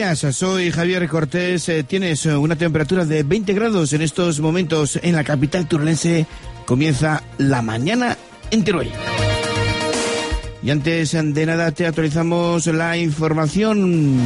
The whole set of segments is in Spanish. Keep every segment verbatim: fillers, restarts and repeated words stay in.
días, soy Javier Cortés. Eh, tienes una temperatura de veinte grados en estos momentos en la capital turolense. Comienza la mañana en Teruel. Y antes de nada te actualizamos la información.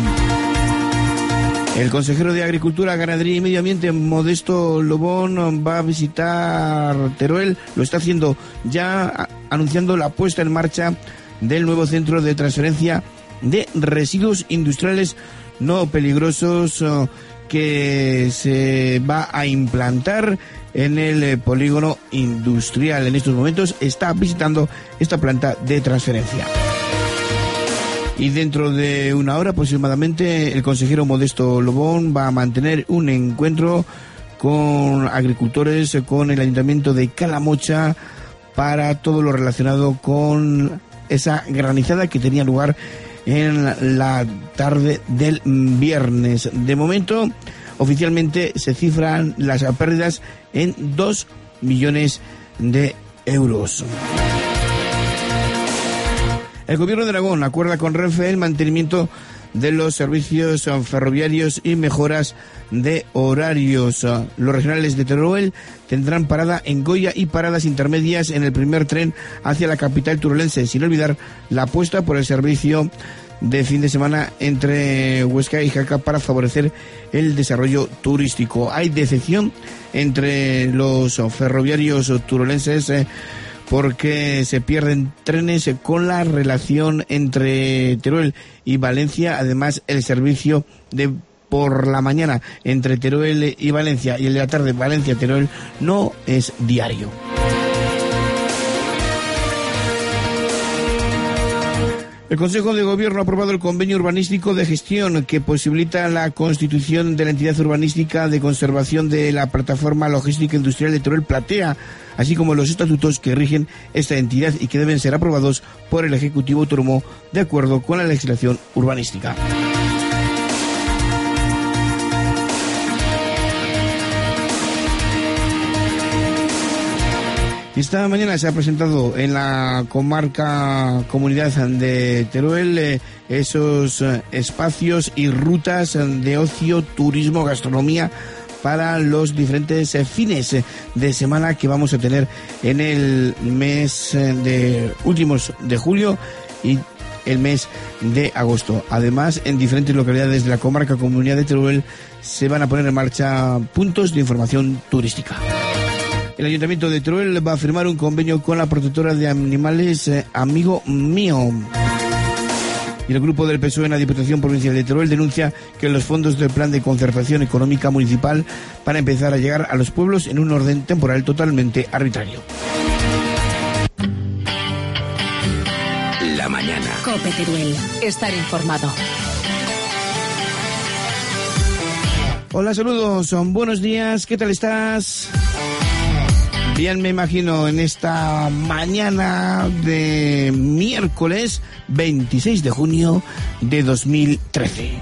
El consejero de Agricultura, Ganadería y Medio Ambiente, Modesto Lobón, va a visitar Teruel. Lo está haciendo ya, anunciando la puesta en marcha del nuevo centro de transferencia de residuos industriales no peligrosos que se va a implantar en el polígono industrial. En estos momentos está visitando esta planta de transferencia. Y dentro de una hora aproximadamente el consejero Modesto Lobón va a mantener un encuentro con agricultores, con el ayuntamiento de Calamocha, para todo lo relacionado con esa granizada que tenía lugar en la tarde del viernes. De momento, oficialmente se cifran las pérdidas en dos millones de euros. El Gobierno de Aragón acuerda con Renfe el mantenimiento de los servicios ferroviarios y mejoras de horarios. Los regionales de Teruel tendrán parada en Goya y paradas intermedias en el primer tren hacia la capital turolense, sin olvidar la apuesta por el servicio de fin de semana entre Huesca y Jaca para favorecer el desarrollo turístico. Hay decepción entre los ferroviarios turolenses eh, porque se pierden trenes con la relación entre Teruel y Valencia. Además, el servicio de por la mañana entre Teruel y Valencia y el de la tarde Valencia-Teruel no es diario. El Consejo de Gobierno ha aprobado el convenio urbanístico de gestión que posibilita la constitución de la entidad urbanística de conservación de la plataforma logística industrial de Teruel Platea, así como los estatutos que rigen esta entidad y que deben ser aprobados por el Ejecutivo Autónomo de acuerdo con la legislación urbanística. Esta mañana se ha presentado en la comarca Comunidad de Teruel eh, esos eh, espacios y rutas de ocio, turismo, gastronomía para los diferentes eh, fines eh, de semana que vamos a tener en el mes eh, de últimos de julio y el mes de agosto. Además, en diferentes localidades de la comarca Comunidad de Teruel se van a poner en marcha puntos de información turística. El Ayuntamiento de Teruel va a firmar un convenio con la protectora de animales eh, Amigo Mío. Y el grupo del P S O E en la Diputación Provincial de Teruel denuncia que los fondos del Plan de Concertación Económica Municipal van a empezar a llegar a los pueblos en un orden temporal totalmente arbitrario. La mañana. COPE Teruel. Estar informado. Hola, saludos, buenos días, ¿qué tal estás? Bien, me imagino, en esta mañana de miércoles veintiséis de junio de dos mil trece.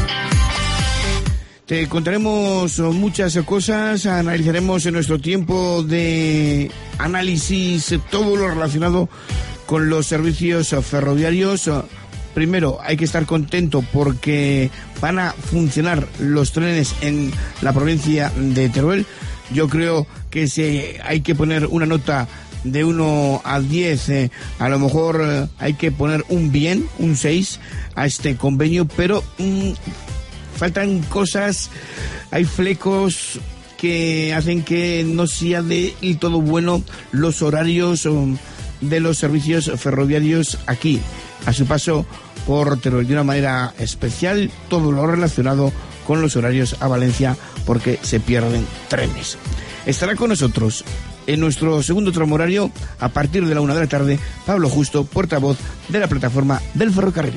Te contaremos muchas cosas, analizaremos en nuestro tiempo de análisis todo lo relacionado con los servicios ferroviarios. Primero, hay que estar contento porque van a funcionar los trenes en la provincia de Teruel. Yo creo que si hay que poner una nota de uno a diez, eh, a lo mejor eh, hay que poner un bien, un seis a este convenio, pero mmm, faltan cosas, hay flecos que hacen que no sea de todo bueno los horarios um, de los servicios ferroviarios aquí, a su paso por Teruel, de una manera especial, todo lo relacionado con los horarios a Valencia, porque se pierden trenes. Estará con nosotros en nuestro segundo tramo horario, a partir de la una de la tarde, Pablo Justo, portavoz de la plataforma del ferrocarril.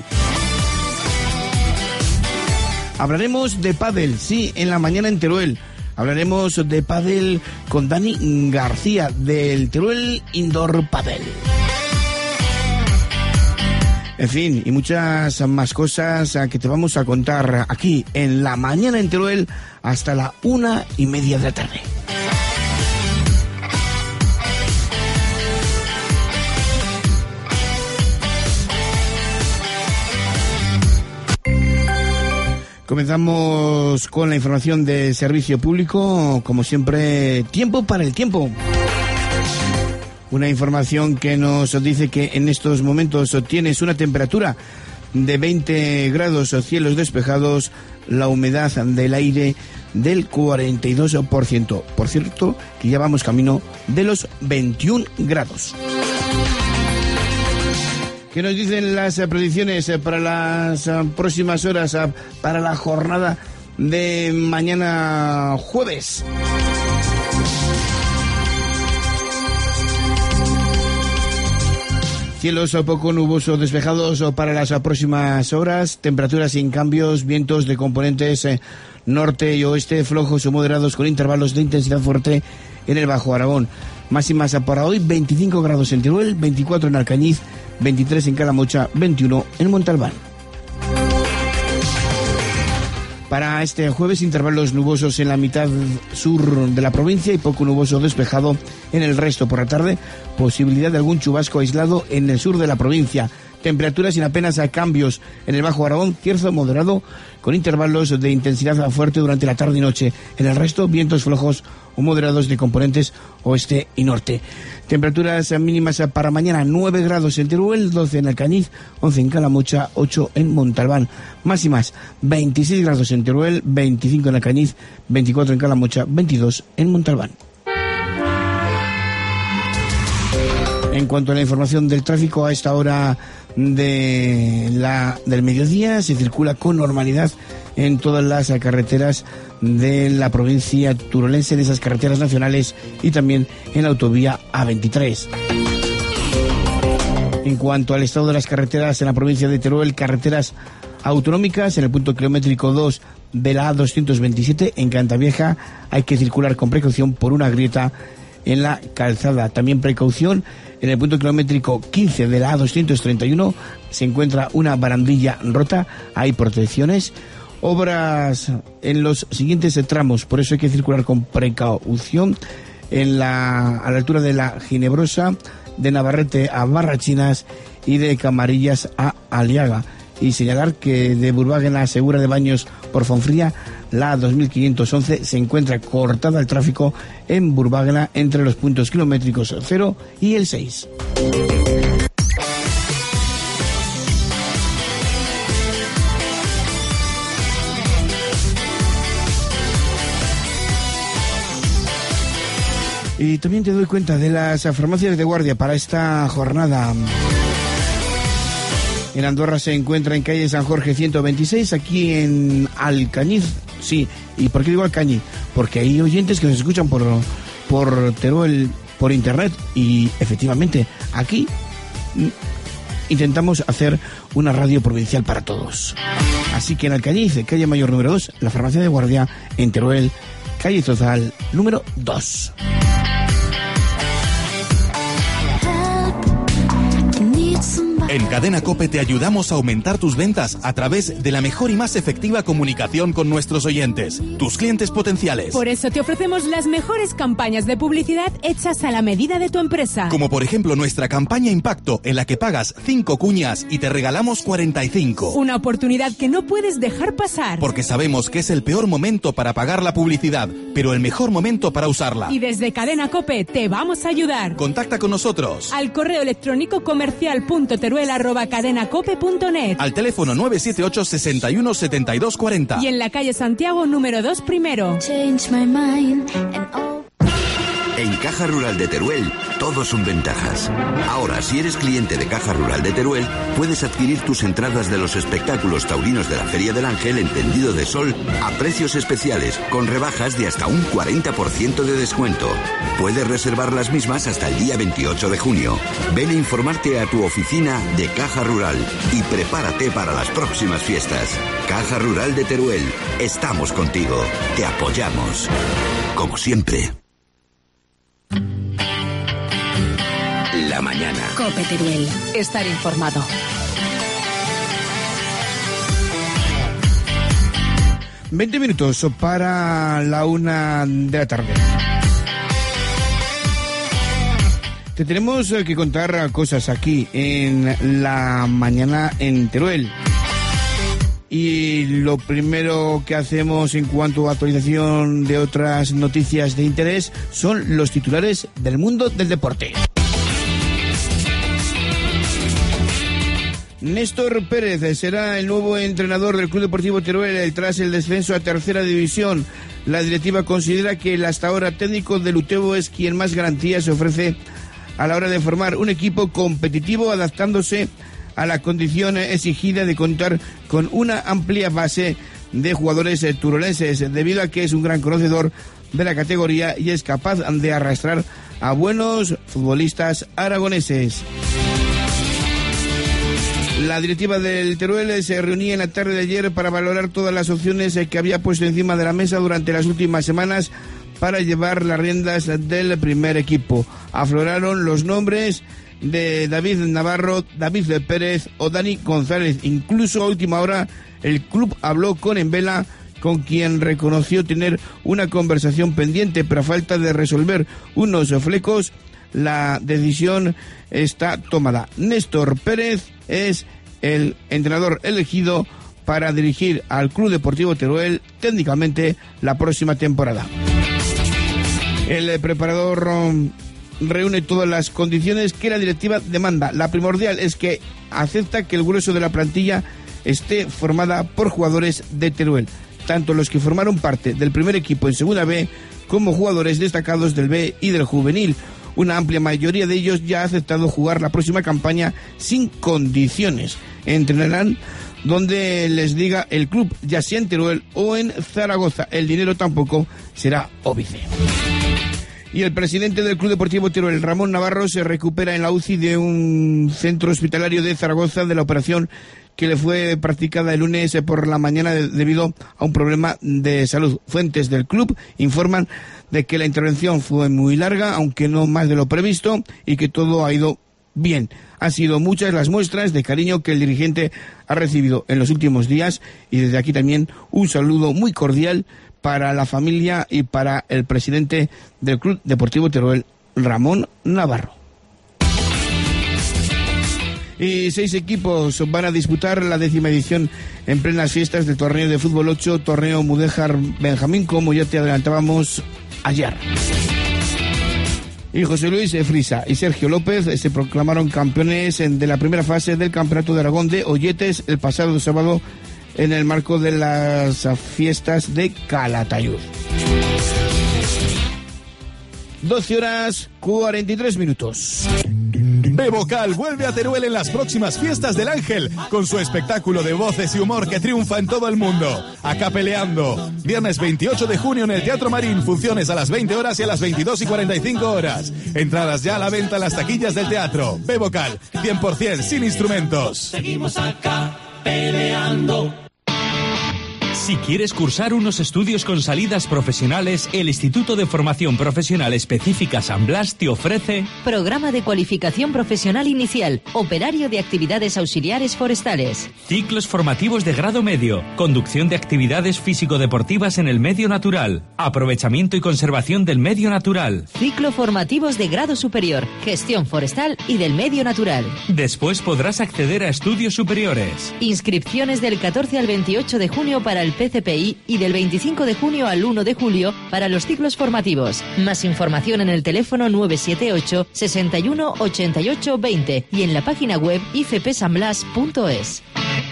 Hablaremos de pádel, sí, en la mañana en Teruel. Hablaremos de pádel con Dani García, del Teruel Indoor Padel. En fin, y muchas más cosas que te vamos a contar aquí en la mañana en Teruel hasta la una y media de la tarde. Comenzamos con la información de servicio público, como siempre, tiempo para el tiempo. Una información que nos dice que en estos momentos tienes una temperatura de veinte grados, cielos despejados, la humedad del aire del cuarenta y dos por ciento. Por cierto, que ya vamos camino de los veintiún grados. ¿Qué nos dicen las predicciones para las próximas horas, para la jornada de mañana jueves? Cielos poco nubosos despejados para las próximas horas, temperaturas sin cambios, vientos de componentes norte y oeste flojos o moderados con intervalos de intensidad fuerte en el Bajo Aragón. Máximas para hoy, veinticinco grados en Teruel, veinticuatro en Alcañiz, veintitrés en Calamocha, veintiuno en Montalbán. Para este jueves, intervalos nubosos en la mitad sur de la provincia y poco nuboso despejado en el resto. Por la tarde, posibilidad de algún chubasco aislado en el sur de la provincia. Temperaturas sin apenas a cambios en el Bajo Aragón, cierzo moderado con intervalos de intensidad fuerte durante la tarde y noche. En el resto, vientos flojos o moderados de componentes oeste y norte. Temperaturas mínimas para mañana, nueve grados en Teruel, doce en Alcañiz, once en Calamocha, ocho en Montalbán. Máximas, veintiséis grados en Teruel, veinticinco en Alcañiz, veinticuatro en Calamocha, veintidós en Montalbán. En cuanto a la información del tráfico, a esta hora de la, del mediodía se circula con normalidad en todas las carreteras de la provincia turolense, de esas carreteras nacionales, y también en la autovía A veintitrés. En cuanto al estado de las carreteras en la provincia de Teruel, carreteras autonómicas, en el punto kilométrico dos de la A doscientos veintisiete en Cantavieja hay que circular con precaución por una grieta en la calzada. También precaución en el punto kilométrico quince de la A doscientos treinta y uno, se encuentra una barandilla rota, hay protecciones. Obras en los siguientes tramos, por eso hay que circular con precaución en la, a la altura de la Ginebrosa, de Navarrete a Barrachinas y de Camarillas a Aliaga. Y señalar que de Burbaguena a Segura de Baños por Fonfría, la dos mil quinientos once se encuentra cortada el tráfico en Burbaguena entre los puntos kilométricos cero y el seis. Y también te doy cuenta de las farmacias de guardia para esta jornada. En Andorra se encuentra en calle San Jorge ciento veintiséis, aquí en Alcañiz, sí. ¿Y por qué digo Alcañiz? Porque hay oyentes que nos escuchan por, por Teruel, por internet, y efectivamente aquí intentamos hacer una radio provincial para todos. Así que en Alcañiz, calle Mayor número dos, la farmacia de guardia, en Teruel, calle Zozal número dos. En Cadena COPE te ayudamos a aumentar tus ventas a través de la mejor y más efectiva comunicación con nuestros oyentes, tus clientes potenciales. Por eso te ofrecemos las mejores campañas de publicidad hechas a la medida de tu empresa. Como por ejemplo nuestra campaña Impacto, en la que pagas cinco cuñas y te regalamos cuarenta y cinco. Una oportunidad que no puedes dejar pasar. Porque sabemos que es el peor momento para pagar la publicidad, pero el mejor momento para usarla. Y desde Cadena COPE te vamos a ayudar. Contacta con nosotros. Al correo electrónico comercial punto teruel arroba cadenacope punto net. Al teléfono nueve siete ocho, sesenta y uno, setenta y dos cuarenta. Y en la calle Santiago número dos primero. En Caja Rural de Teruel, todo son ventajas. Ahora, si eres cliente de Caja Rural de Teruel, puedes adquirir tus entradas de los espectáculos taurinos de la Feria del Ángel en Tendido de Sol a precios especiales, con rebajas de hasta un cuarenta por ciento de descuento. Puedes reservar las mismas hasta el día veintiocho de junio. Ven a informarte a tu oficina de Caja Rural y prepárate para las próximas fiestas. Caja Rural de Teruel, estamos contigo, te apoyamos. Como siempre. La mañana. COPE Teruel. Estar informado. veinte minutos para la una de la tarde. Te tenemos que contar cosas aquí en la mañana en Teruel. Y lo primero que hacemos en cuanto a actualización de otras noticias de interés son los titulares del mundo del deporte. Néstor Pérez será el nuevo entrenador del Club Deportivo Teruel tras el descenso a tercera división. La directiva considera que el hasta ahora técnico del Utebo es quien más garantías ofrece a la hora de formar un equipo competitivo, adaptándose a la condición exigida de contar con una amplia base de jugadores turolenses, debido a que es un gran conocedor de la categoría y es capaz de arrastrar a buenos futbolistas aragoneses. La directiva del Teruel se reunía en la tarde de ayer para valorar todas las opciones que había puesto encima de la mesa durante las últimas semanas para llevar las riendas del primer equipo. Afloraron los nombres de David Navarro, David Pérez o Dani González. Incluso a última hora el club habló con Embela, con quien reconoció tener una conversación pendiente, pero a falta de resolver unos flecos, la decisión está tomada. Néstor Pérez es el entrenador elegido para dirigir al Club Deportivo Teruel técnicamente la próxima temporada. El preparador reúne todas las condiciones que la directiva demanda. La primordial es que acepta que el grueso de la plantilla esté formada por jugadores de Teruel, tanto los que formaron parte del primer equipo en Segunda B como jugadores destacados del B y del juvenil. Una amplia mayoría de ellos ya ha aceptado jugar la próxima campaña sin condiciones. Entrenarán donde les diga el club, ya sea en Teruel o en Zaragoza. El dinero tampoco será óbice. Y el presidente del Club Deportivo Teruel, Ramón Navarro, se recupera en la U C I de un centro hospitalario de Zaragoza de la operación que le fue practicada el lunes por la mañana de, debido a un problema de salud. Fuentes del club informan de que la intervención fue muy larga, aunque no más de lo previsto, y que todo ha ido bien. Han sido muchas las muestras de cariño que el dirigente ha recibido en los últimos días, y desde aquí también un saludo muy cordial para la familia y para el presidente del Club Deportivo Teruel, Ramón Navarro. Y seis equipos van a disputar la décima edición en plenas fiestas del torneo de fútbol ocho, torneo Mudéjar Benjamín, como ya te adelantábamos ayer. Y José Luis Frisa y Sergio López se proclamaron campeones de la primera fase del Campeonato de Aragón de Olletes el pasado sábado en el marco de las fiestas de Calatayud. doce horas cuarenta y tres minutos. Bebocal vuelve a Teruel en las próximas fiestas del Ángel, con su espectáculo de voces y humor que triunfa en todo el mundo. Acapeleando. Viernes veintiocho de junio en el Teatro Marín, funciones a las veinte horas y a las veintidós y cuarenta y cinco horas. Entradas ya a la venta en las taquillas del teatro. Bebocal, cien por ciento sin instrumentos. Seguimos acá peleando. Si quieres cursar unos estudios con salidas profesionales, el Instituto de Formación Profesional Específica San Blas te ofrece Programa de Cualificación Profesional Inicial, Operario de Actividades Auxiliares Forestales. Ciclos formativos de grado medio, conducción de actividades físico-deportivas en el medio natural, aprovechamiento y conservación del medio natural. Ciclo formativos de grado superior, Gestión Forestal y del Medio Natural. Después podrás acceder a estudios superiores. Inscripciones del catorce al veintiocho de junio para el P C P I y del veinticinco de junio al uno de julio para los ciclos formativos. Más información en el teléfono nueve siete ocho, sesenta y uno, ochenta y ocho, veinte y en la página web i f p san blas punto es.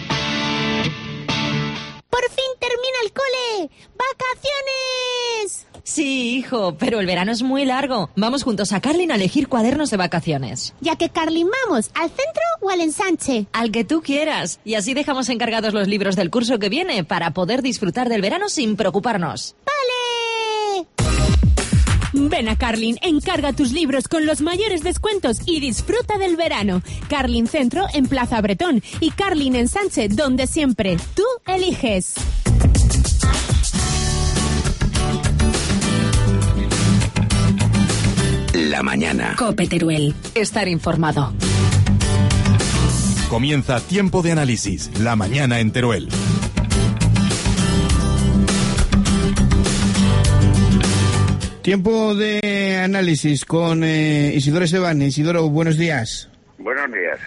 ¡Por fin termina el cole! ¡Vacaciones! Sí, hijo, pero el verano es muy largo. Vamos juntos a Carlin a elegir cuadernos de vacaciones. ¿Ya que Carlin vamos? ¿Al centro o al ensanche? Al que tú quieras. Y así dejamos encargados los libros del curso que viene para poder disfrutar del verano sin preocuparnos. ¡Vale! Ven a Carlin, encarga tus libros con los mayores descuentos y disfruta del verano. Carlin Centro en Plaza Bretón y Carlin Ensanche, donde siempre tú eliges. La mañana. COPE Teruel. Estar informado. Comienza Tiempo de Análisis, la mañana en Teruel. Tiempo de análisis con eh, Isidoro Esteban. Isidoro, buenos días. Buenos días.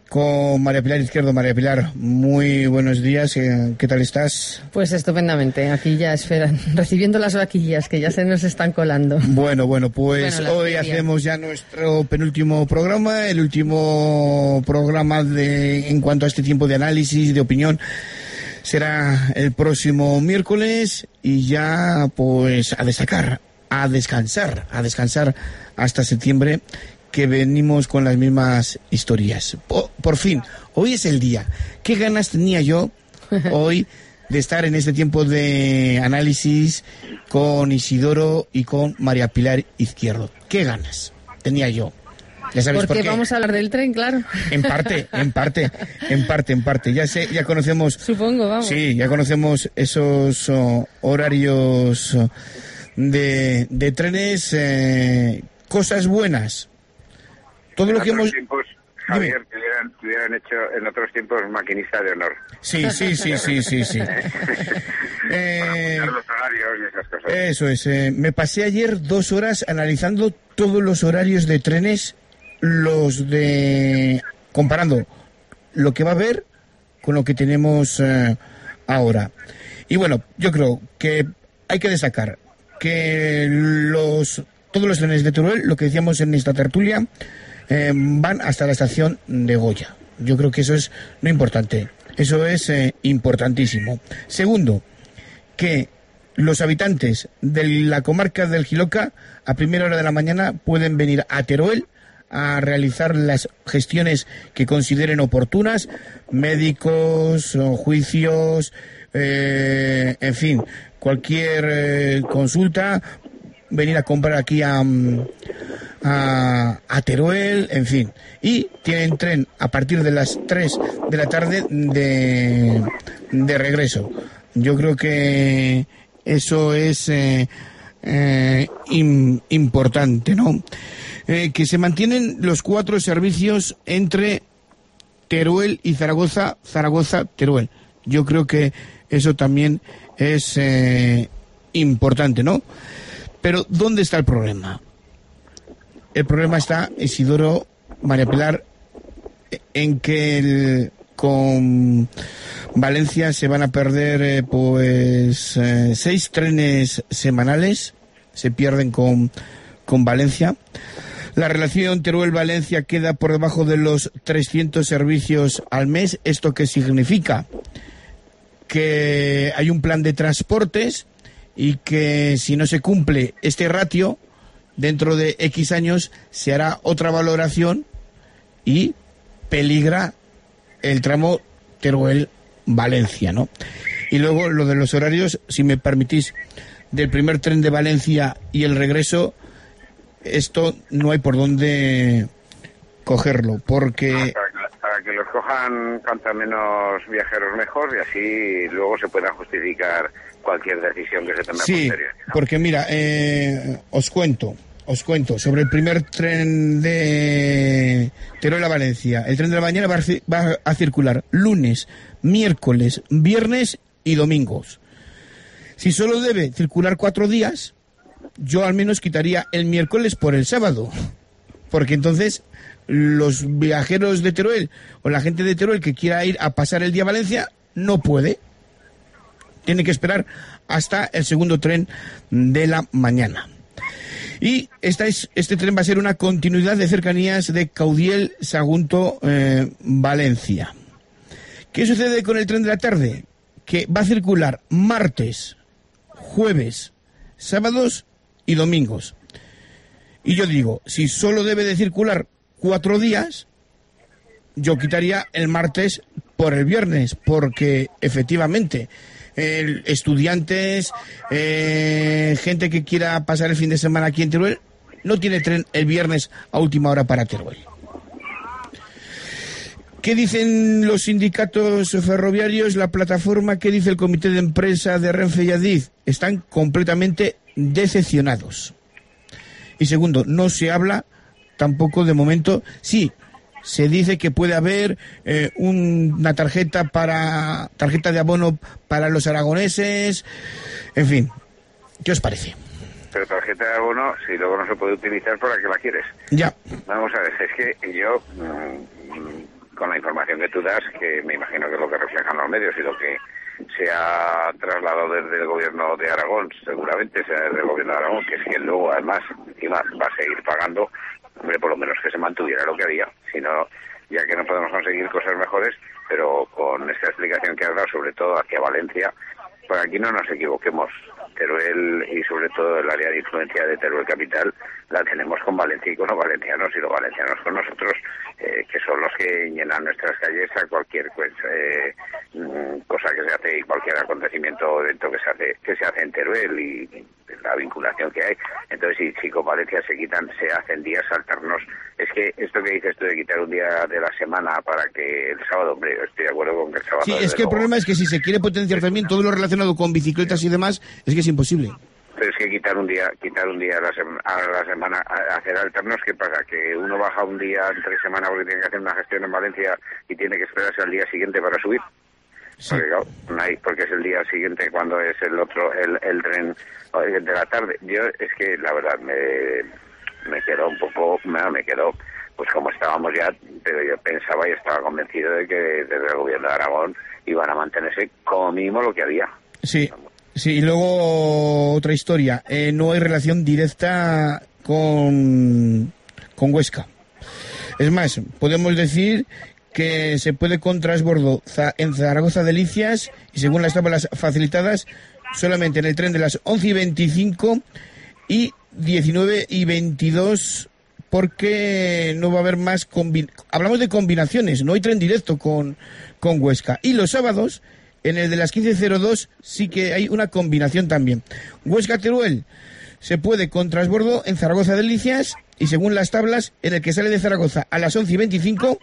con María Pilar Izquierdo. María Pilar, muy buenos días, ¿qué tal estás? Pues estupendamente, aquí ya esperan, recibiendo las vaquillas que ya se nos están colando. Bueno, bueno, pues bueno, hoy hacemos ya nuestro penúltimo programa, el último programa de en cuanto a este tiempo de análisis, de opinión, será el próximo miércoles y ya pues a destacar, a descansar, a descansar hasta septiembre, que venimos con las mismas historias. Por, por fin, hoy es el día. ¿Qué ganas tenía yo hoy de estar en este tiempo de análisis con Isidoro y con María Pilar Izquierdo? ¿Qué ganas tenía yo? Ya sabes Porque por qué. Vamos a hablar del tren, claro. En parte, en parte, en parte, en parte. Ya sé, ya conocemos. Supongo, vamos. Sí, ya conocemos esos oh, horarios oh, de, de trenes, eh, cosas buenas. Todo en lo que hemos... tiempos, Javier, te hubieran, te hubieran hecho en otros tiempos maquinista de honor. Sí, sí, sí, sí, sí, sí. eh, Para los horarios y esas cosas. Eso es. Eh, me pasé ayer dos horas analizando todos los horarios de trenes, los de... comparando lo que va a haber con lo que tenemos eh, ahora. Y bueno, yo creo que hay que destacar que los todos los trenes de Teruel, lo que decíamos en esta tertulia, Eh, van hasta la estación de Goya. Yo creo que eso es lo importante. Eso es eh, importantísimo. Segundo, que los habitantes de la comarca del Jiloca a primera hora de la mañana pueden venir a Teruel a realizar las gestiones que consideren oportunas, médicos, juicios, eh, en fin, cualquier eh, consulta, venir a comprar aquí a, a, a Teruel, en fin. Y tienen tren a partir de las tres de la tarde de, de regreso. Yo creo que eso es eh, eh, in, importante, ¿no? Eh, que se mantienen los cuatro servicios entre Teruel y Zaragoza, Zaragoza-Teruel. Yo creo que eso también es eh, importante, ¿no? Pero, ¿dónde está el problema? El problema está, Isidoro, María Pilar, en que el, con Valencia se van a perder eh, pues eh, seis trenes semanales, se pierden con, con Valencia. La relación Teruel-Valencia queda por debajo de los trescientos servicios al mes. ¿Esto qué significa? Que hay un plan de transportes y que si no se cumple este ratio, dentro de X años se hará otra valoración y peligra el tramo Teruel-Valencia, ¿no? Y luego lo de los horarios, si me permitís, del primer tren de Valencia y el regreso, esto no hay por dónde cogerlo, porque... Para que, para que los cojan cuanto menos viajeros mejor y así luego se pueda justificar cualquier decisión que se tome sí, a posteriori, ¿no? Porque mira, eh, os cuento, os cuento sobre el primer tren de Teruel a Valencia. El tren de la mañana va a, va a circular lunes, miércoles, viernes y domingos. Si solo debe circular cuatro días, yo al menos quitaría el miércoles por el sábado, porque entonces los viajeros de Teruel o la gente de Teruel que quiera ir a pasar el día a Valencia no puede. Tiene que esperar hasta el segundo tren de la mañana. Y esta es, este tren va a ser una continuidad de cercanías de Caudiel, Sagunto, eh, Valencia. ¿Qué sucede con el tren de la tarde? Que va a circular martes, jueves, sábados y domingos. Y yo digo, si solo debe de circular cuatro días, yo quitaría el martes por el viernes, porque efectivamente... Eh, estudiantes, eh, gente que quiera pasar el fin de semana aquí en Teruel, no tiene tren el viernes a última hora para Teruel. ¿Qué dicen los sindicatos ferroviarios, la plataforma? ¿Qué dice el comité de empresa de Renfe y Adif? Están completamente decepcionados. Y segundo, no se habla tampoco de momento, sí, se dice que puede haber eh, un, una tarjeta para tarjeta de abono para los aragoneses, en fin, ¿qué os parece? Pero tarjeta de abono, si luego no se puede utilizar, ¿para qué la quieres? Ya. Vamos a ver, es que yo mmm, con la información que tú das, que me imagino que es lo que reflejan los medios y lo que se ha trasladado desde el gobierno de Aragón, seguramente sea desde el gobierno de Aragón, que es que luego además encima va a seguir pagando, hombre, por lo menos que se mantuviera lo que había, si no, ya que no podemos conseguir cosas mejores, pero con esta explicación que has dado, sobre todo hacia Valencia, por aquí no nos equivoquemos. Teruel y sobre todo el área de influencia de Teruel Capital la tenemos con Valencia y con los valencianos, y los valencianos con nosotros, eh, que son los que llenan nuestras calles a cualquier pues, eh, cosa que se hace y cualquier acontecimiento o evento que se hace que se hace en Teruel, y la vinculación que hay. Entonces, si, si con Valencia se quitan, se hacen días alternos, es que esto que dices tú de quitar un día de la semana para que el sábado, hombre, estoy de acuerdo con que el sábado... Sí, es que el problema es que si se quiere potenciar también todo lo relacionado con bicicletas y demás, es que es imposible. Pero es que quitar un día, quitar un día a la, sema, a la semana, a hacer alternos, ¿qué pasa? Que uno baja un día entre semana porque tiene que hacer una gestión en Valencia y tiene que esperarse al día siguiente para subir. Sí. Porque, claro, no hay, porque es el día siguiente cuando es el otro, el, el tren de la tarde. Yo es que la verdad me, me quedó un poco, me, me quedó pues como estábamos ya, pero yo pensaba y estaba convencido de que desde el gobierno de Aragón iban a mantenerse como mínimo lo que había. Sí. Sí, y luego otra historia. Eh, no hay relación directa con, con Huesca. Es más, podemos decir que se puede con transbordo en Zaragoza Delicias, y según las tablas facilitadas, solamente en el tren de las once y veinticinco y diecinueve y veintidós, porque no va a haber más... Combi- Hablamos de combinaciones, no hay tren directo con, con Huesca. Y los sábados... En el de las quince cero dos sí que hay una combinación también. Huesca-Teruel se puede con transbordo en Zaragoza Delicias, y según las tablas, en el que sale de Zaragoza a las once y veinticinco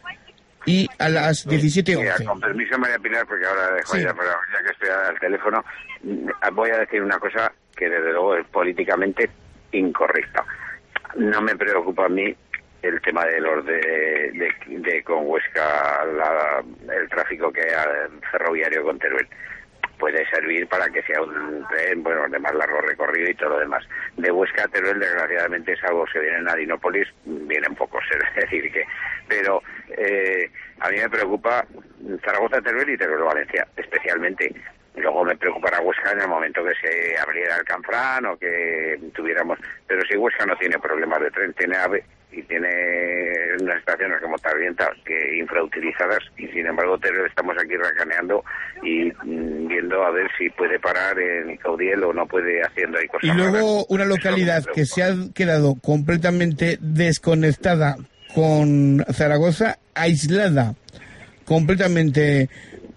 y a las diecisiete once. Mira, con permiso, María Pilar, porque ahora dejo sí. ya, pero ya que estoy al teléfono, voy a decir una cosa que desde luego es políticamente incorrecta. No me preocupa a mí el tema de los de, de, de con Huesca, la, el tráfico que hay ferroviario con Teruel. Puede servir para que sea un tren, bueno, de más largo recorrido y todo lo demás. De Huesca a Teruel, desgraciadamente, salvo que vienen a Dinópolis, vienen pocos, es decir que... Pero eh, a mí me preocupa Zaragoza-Teruel y Teruel-Valencia, especialmente. Luego me preocupará Huesca en el momento que se abriera el Canfrán o que tuviéramos... Pero si Huesca no tiene problemas de tren, tiene AVE y tiene unas estaciones como Tarvienta que infrautilizadas, y sin embargo Teruel estamos aquí racaneando y mm, viendo a ver si puede parar en Caudiel o no puede, haciendo ahí cosas. Y luego raras. Una localidad que se ha quedado completamente desconectada con Zaragoza, aislada completamente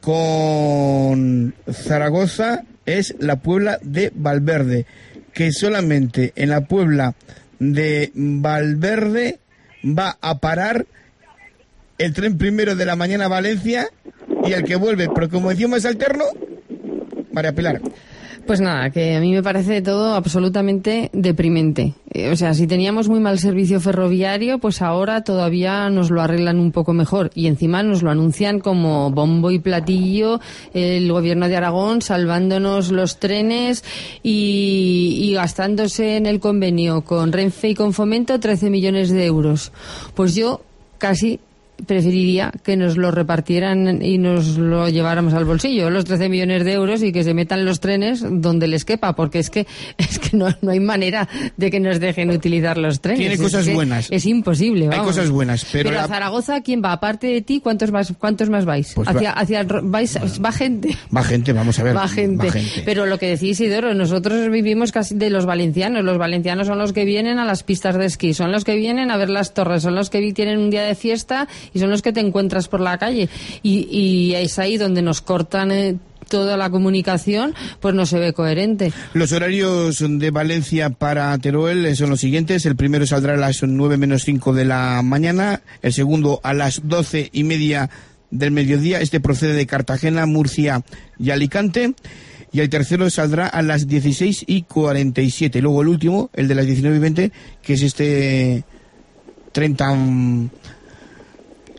con Zaragoza, es la Puebla de Valverde, que solamente en la Puebla de Valverde va a parar el tren primero de la mañana a Valencia y el que vuelve, pero como decíamos alterno, María Pilar. Pues nada, que a mí me parece todo absolutamente deprimente. Eh, o sea, si teníamos muy mal servicio ferroviario, pues ahora todavía nos lo arreglan un poco mejor. Y encima nos lo anuncian como bombo y platillo el gobierno de Aragón, salvándonos los trenes y, y gastándose en el convenio con Renfe y con Fomento trece millones de euros. Pues yo casi preferiría que nos lo repartieran y nos lo lleváramos al bolsillo, los trece millones de euros, y que se metan los trenes donde les quepa, porque es que es que no, no hay manera de que nos dejen utilizar los trenes. Tiene cosas es buenas. Es imposible, vamos. Hay cosas buenas, pero... Pero la... a Zaragoza, ¿quién va? Aparte de ti, ¿cuántos más, cuántos más vais? Pues hacia, va... hacia vais, va gente. Va gente, vamos a ver. Va gente. Va gente. Pero lo que decís, Isidoro, nosotros vivimos casi de los valencianos. Los valencianos son los que vienen a las pistas de esquí, son los que vienen a ver las torres, son los que tienen un día de fiesta y son los que te encuentran por la calle, y, y es ahí donde nos cortan eh, toda la comunicación, pues no se ve coherente. Los horarios de Valencia para Teruel son los siguientes: el primero saldrá a las nueve menos cinco de la mañana, el segundo a las doce y media del mediodía, este procede de Cartagena, Murcia y Alicante, y el tercero saldrá a las dieciséis y cuarenta y siete, y luego el último, el de las diecinueve y veinte, que es este treinta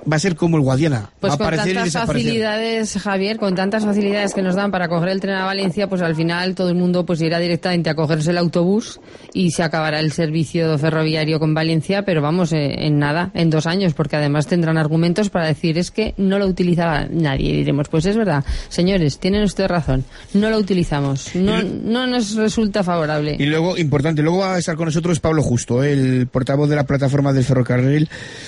va a ser como el Guadiana. Pues va a con aparecer y tantas desaparecer. facilidades, Javier, con tantas facilidades que nos dan para coger el tren a Valencia, pues al final todo el mundo pues irá directamente a cogerse el autobús y se acabará el servicio ferroviario con Valencia, pero vamos, eh, en nada, en dos años, porque además tendrán argumentos para decir es que no lo utilizaba nadie. Y diremos, pues es verdad, señores, tienen ustedes razón, no lo utilizamos, no, no nos resulta favorable. Y luego, importante, luego va a estar con nosotros Pablo Justo, el portavoz de la plataforma del ferrocarril,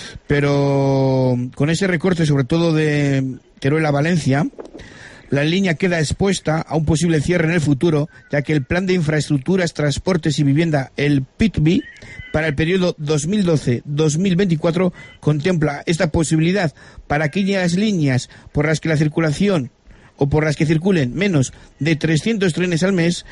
pero con ese recorte, sobre todo de Teruel a Valencia, la línea queda expuesta a un posible cierre en el futuro, ya que el Plan de Infraestructuras, Transportes y Vivienda, el P I T B I, para el periodo dos mil doce a dos mil veinticuatro contempla esta posibilidad para aquellas líneas por las que la circulación o por las que circulen menos de trescientos trenes al mes,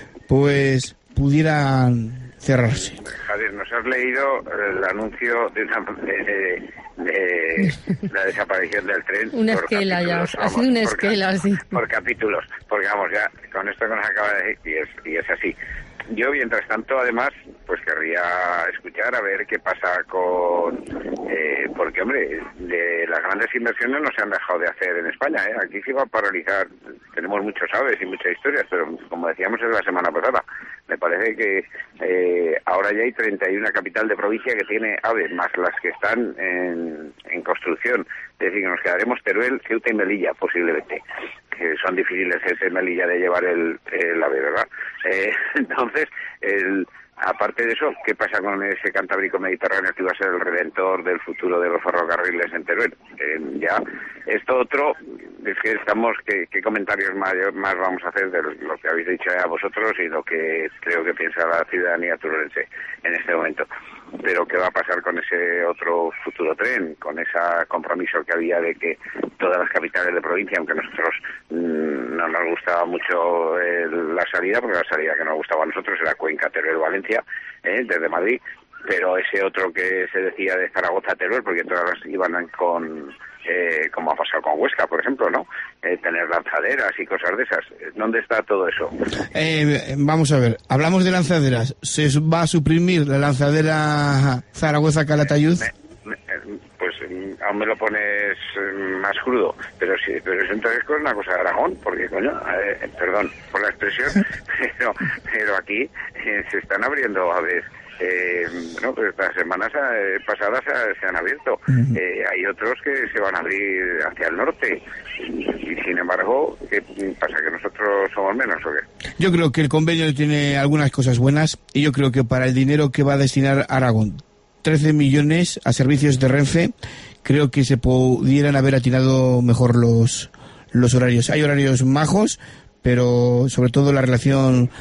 pues pudieran cerrarse. Javier, ¿nos has leído el anuncio de, una, de, de, de la desaparición del tren? Una por esquela ya, capítulos, ha sido una por, esquela, sí. Por capítulos, porque vamos, ya con esto que nos acaba de decir, y es, y es así. Yo, mientras tanto, además, pues querría escuchar a ver qué pasa con... Eh, porque, hombre, de las grandes inversiones no se han dejado de hacer en España, ¿eh? Aquí se va a paralizar, tenemos muchos aves y muchas historias, pero como decíamos es la semana pasada, me parece que eh, ahora ya hay treinta y una capital de provincia que tiene aves, más las que están en, en construcción. Es decir, que nos quedaremos Teruel, Ceuta y Melilla, posiblemente. Que son difíciles Ceuta y Melilla de llevar el, el ave, ¿verdad? Eh, entonces, el, aparte de eso, ¿qué pasa con ese Cantábrico Mediterráneo que iba a ser el redentor del futuro de los ferrocarriles en Teruel? Eh, ya, esto otro, es que estamos, ¿qué, qué comentarios más, más vamos a hacer de lo que habéis dicho a vosotros y lo que creo que piensa la ciudadanía turolense en este momento? Pero ¿qué va a pasar con ese otro futuro tren? Con ese compromiso que había de que todas las capitales de provincia, aunque a nosotros mmm, no nos gustaba mucho eh, la salida, porque la salida que nos gustaba a nosotros era Cuenca, Teruel, Valencia, eh, desde Madrid, pero ese otro que se decía de Zaragoza, Teruel, porque todas las iban con... Eh, como ha pasado con Huesca, por ejemplo, ¿no? Eh, tener lanzaderas y cosas de esas. ¿Dónde está todo eso? Eh, vamos a ver, hablamos de lanzaderas. ¿Se va a suprimir la lanzadera Zaragoza-Calatayud? Me, me, pues aún me lo pones más crudo, pero sí, pero eso entonces es una cosa de Aragón, porque coño, eh, perdón por la expresión, pero, pero aquí eh, se están abriendo a ver. Eh, bueno, pues estas semanas eh, pasadas eh, se han abierto. Uh-huh. Eh, hay otros que se van a abrir hacia el norte. Y, y sin embargo, ¿qué pasa? ¿Que nosotros somos menos o qué? Yo creo que el convenio tiene algunas cosas buenas y yo creo que para el dinero que va a destinar Aragón, trece millones a servicios de Renfe, creo que se pudieran haber atinado mejor los, los horarios. Hay horarios majos, pero sobre todo la relación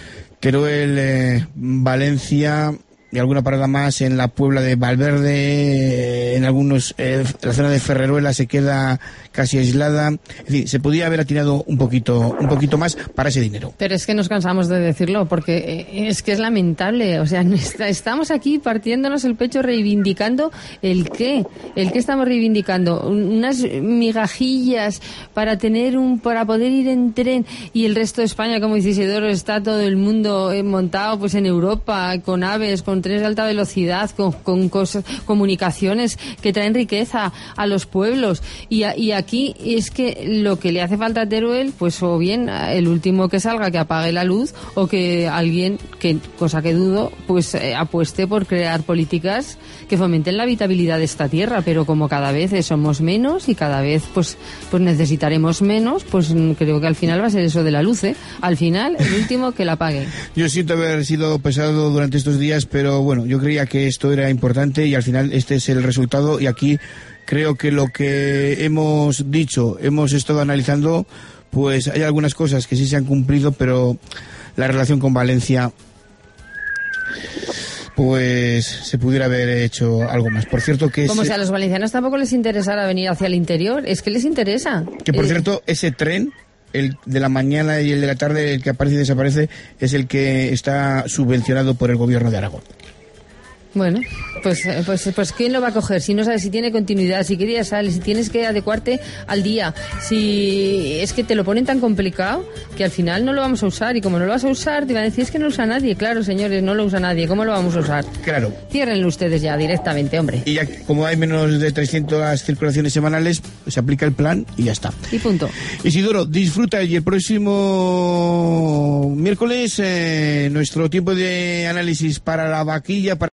Teruel, eh, Valencia y alguna parada más en la Puebla de Valverde, eh, en algunos, eh, la zona de Ferreruela se queda casi aislada. Es decir, se podía haber atinado un poquito, un poquito más para ese dinero. Pero es que nos cansamos de decirlo, porque eh, es que es lamentable. O sea, estamos aquí partiéndonos el pecho reivindicando el qué, el qué estamos reivindicando, unas migajillas para tener un, para poder ir en tren, y el resto de España, como dice Isidoro, está todo el mundo eh, montado pues en Europa, con aves, con trenes de alta velocidad, con, con cosas, comunicaciones que traen riqueza a los pueblos, y, a, y aquí es que lo que le hace falta a Teruel, pues o bien el último que salga que apague la luz, o que alguien, que cosa que dudo, pues eh, apueste por crear políticas que fomenten la habitabilidad de esta tierra, pero como cada vez somos menos y cada vez pues pues necesitaremos menos, pues creo que al final va a ser eso de la luz, ¿eh? Al final el último que la apague. Yo siento haber sido pesado durante estos días, pero bueno, yo creía que esto era importante y al final este es el resultado, y aquí creo que lo que hemos dicho, hemos estado analizando, pues hay algunas cosas que sí se han cumplido, pero la relación con Valencia, pues se pudiera haber hecho algo más. Por cierto que... Como ese... si a los valencianos tampoco les interesara venir hacia el interior, es que les interesa. Que por eh... cierto, ese tren, el de la mañana y el de la tarde, el que aparece y desaparece, es el que está subvencionado por el gobierno de Aragón. Bueno, pues, pues, pues ¿quién lo va a coger? Si no sabes si tiene continuidad, si qué día sale, si tienes que adecuarte al día, si es que te lo ponen tan complicado que al final no lo vamos a usar, y como no lo vas a usar te van a decir es que no lo usa nadie. Claro, señores, no lo usa nadie, ¿cómo lo vamos a usar? Claro. Ciérrenlo ustedes ya directamente, hombre. Y ya como hay menos de trescientas circulaciones semanales, pues se aplica el plan y ya está. Y punto. Isidoro, disfruta, y el próximo miércoles eh, nuestro tiempo de análisis para la vaquilla, para